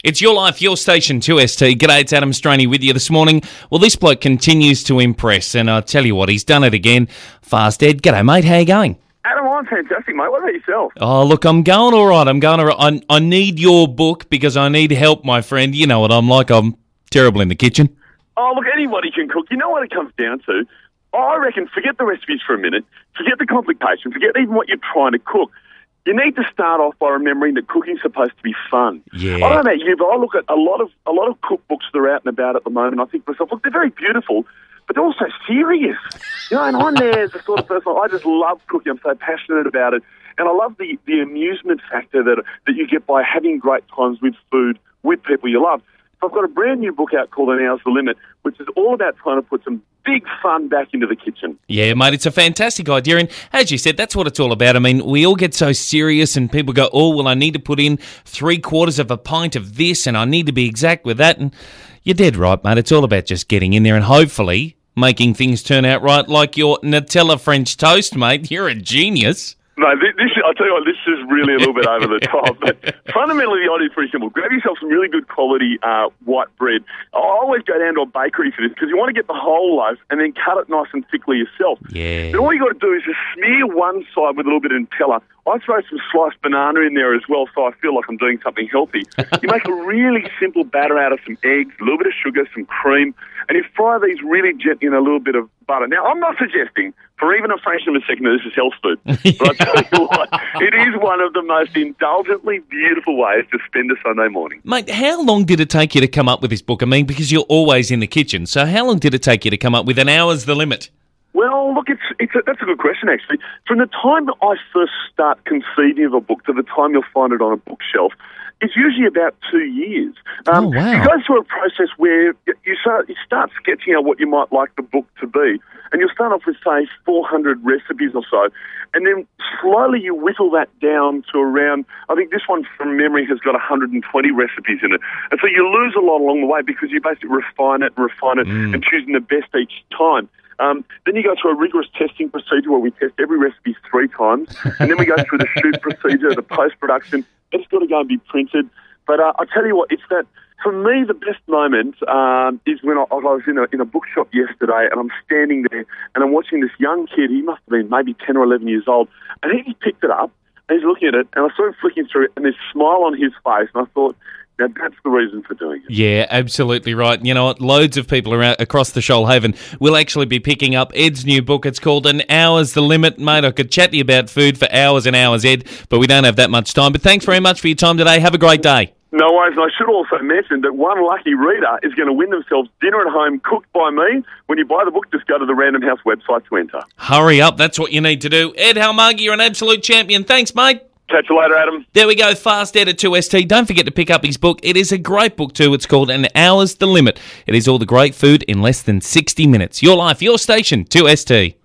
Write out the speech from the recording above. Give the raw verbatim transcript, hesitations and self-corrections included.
It's Your Life, Your Station, two S T. G'day, it's Adam Straney with you this morning. Well, this bloke continues to impress, and I tell you what, he's done it again. Fast Ed, g'day, mate, how you going? Adam, I'm fantastic, mate. What about yourself? Oh, look, I'm going all right. I'm going all right. I, I need your book because I need help, my friend. You know what I'm like. I'm terrible in the kitchen. Oh, look, anybody can cook. You know what it comes down to? I reckon forget the recipes for a minute. Forget the complications. Forget even what you're trying to cook. You need to start off by remembering that cooking's supposed to be fun. Yeah. I don't know about you, but I look at a lot of a lot of cookbooks that are out and about at the moment. I think to myself, look, they're very beautiful, but they're also serious. You know, and I'm there as the sort of person, I just love cooking. I'm so passionate about it. And I love the, the amusement factor that that you get by having great times with food, with people you love. So I've got a brand new book out called An Hour's the Limit, which is all about trying to put some big fun back into the kitchen. Yeah, mate, it's a fantastic idea. And as you said, that's what it's all about. I mean, we all get so serious and people go, oh, well, I need to put in three quarters of a pint of this and I need to be exact with that. And you're dead right, mate. It's all about just getting in there and hopefully making things turn out right, like your Nutella French toast, mate. You're a genius. No, this, this I'll tell you what, this is really a little bit over the top. But fundamentally, the idea is pretty simple. Grab yourself some really good quality uh, white bread. I always go down to a bakery for this because you want to get the whole loaf and then cut it nice and thickly yourself. Yeah. Then all you got to do is just smear one side with a little bit of Nutella. I throw some sliced banana in there as well, so I feel like I'm doing something healthy. You make a really simple batter out of some eggs, a little bit of sugar, some cream, and you fry these really gently in a little bit of butter. Now, I'm not suggesting for even a fraction of a second that this is health food, but I tell you what, it is one of the most indulgently beautiful ways to spend a Sunday morning. Mate, how long did it take you to come up with this book? I mean, because you're always in the kitchen, so how long did it take you to come up with An Hour's the Limit? Well, look, it's it's a, that's a good question, actually. From the time that I first start conceiving of a book to the time you'll find it on a bookshelf, it's usually about two years. Um, oh, wow. You go through a process where you start, you start sketching out what you might like the book to be, and you'll start off with, say, four hundred recipes or so, and then slowly you whittle that down to around, I think this one from memory has got one hundred twenty recipes in it. And so you lose a lot along the way because you basically refine it and refine it mm. and choosing the best each time. Um, then you go through a rigorous testing procedure where we test every recipe three times, and then we go through the shoot procedure, the post-production. It's got to go and be printed. But uh, I tell you what, it's that, for me, the best moment um, is when I, I was in a, in a bookshop yesterday, and I'm standing there, and I'm watching this young kid. He must have been maybe ten or eleven years old, and he just picked it up, and he's looking at it, and I saw him flicking through it, and there's a smile on his face, and I thought, now, that's the reason for doing it. Yeah, absolutely right. You know what? Loads of people around across the Shoalhaven will actually be picking up Ed's new book. It's called An Hour's the Limit. Mate, I could chat to you about food for hours and hours, Ed, but we don't have that much time. But thanks very much for your time today. Have a great day. No worries. And I should also mention that one lucky reader is going to win themselves dinner at home cooked by me. When you buy the book, just go to the Random House website to enter. Hurry up. That's what you need to do. Ed Halmagi, you're an absolute champion. Thanks, mate. Catch you later, Adam. There we go, Fast Ed at two S T. Don't forget to pick up his book. It is a great book too. It's called An Hour's the Limit. It is all the great food in less than sixty minutes. Your life, your station, two S T.